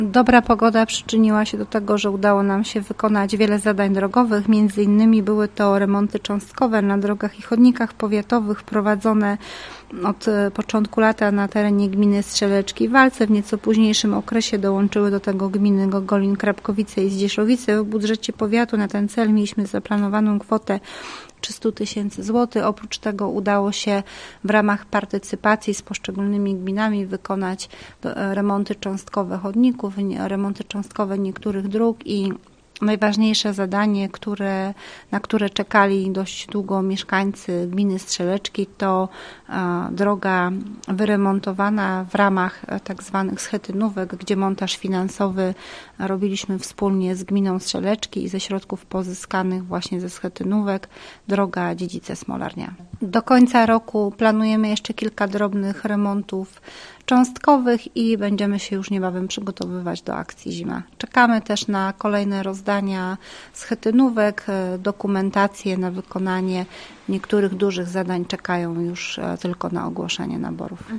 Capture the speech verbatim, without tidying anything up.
Dobra pogoda przyczyniła się do tego, że udało nam się wykonać wiele zadań drogowych. Między innymi były to remonty cząstkowe na drogach i chodnikach powiatowych prowadzone od początku lata na terenie gminy Strzeleczki i Walce. W nieco późniejszym okresie dołączyły do tego gminy Gogolin, Krapkowice i Zdzieszowice. W budżecie powiatu na ten cel mieliśmy zaplanowaną kwotę trzysta tysięcy złotych. Oprócz tego udało się w ramach partycypacji z poszczególnymi gminami wykonać remonty cząstkowe chodników, remonty cząstkowe niektórych dróg i najważniejsze zadanie, które, na które czekali dość długo mieszkańcy gminy Strzeleczki, to droga wyremontowana w ramach tak zwanych schetynówek, gdzie montaż finansowy robiliśmy wspólnie z gminą Strzeleczki i ze środków pozyskanych właśnie ze schetynówek, droga Dziedzice-Smolarnia. Do końca roku planujemy jeszcze kilka drobnych remontów cząstkowych i będziemy się już niebawem przygotowywać do akcji Zima. Czekamy też na kolejne rozdania schetynówek, dokumentacje na wykonanie niektórych dużych zadań czekają już tylko na ogłoszenie naborów.